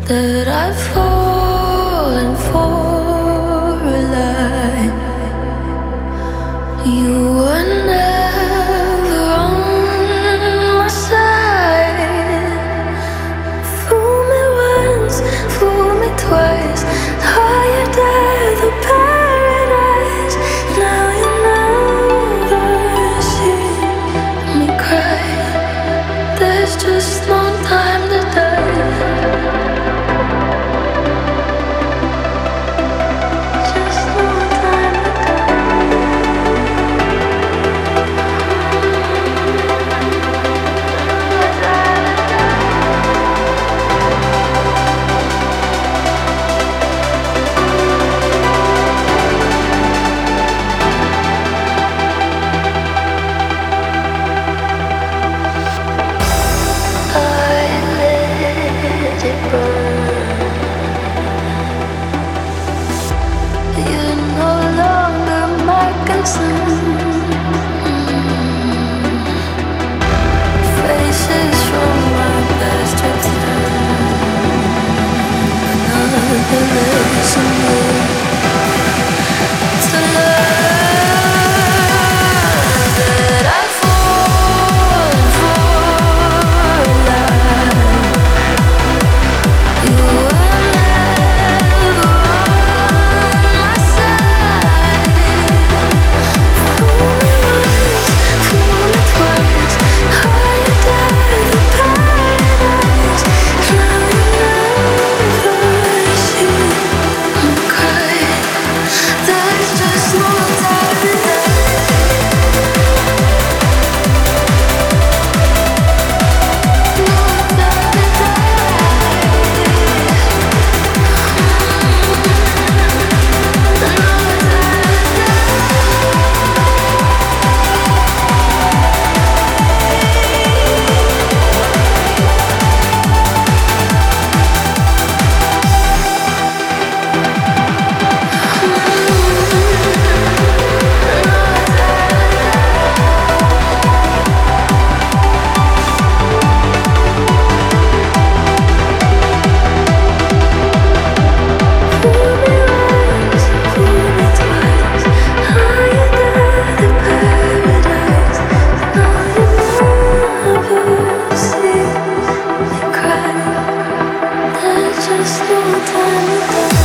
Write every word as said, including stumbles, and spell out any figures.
that I've fallen for a lie. You were never on my side. Fool me once, fool me twice. Higher death or paradise. Now you never see me cry. There's just no time to die. Faces from my past another lesson to love that I fall for a lie. You were never on my side. Fool me once, fool me twice. Higher death or paradise. Now you never see me cry. There's just no time to die. No time to just no time to die.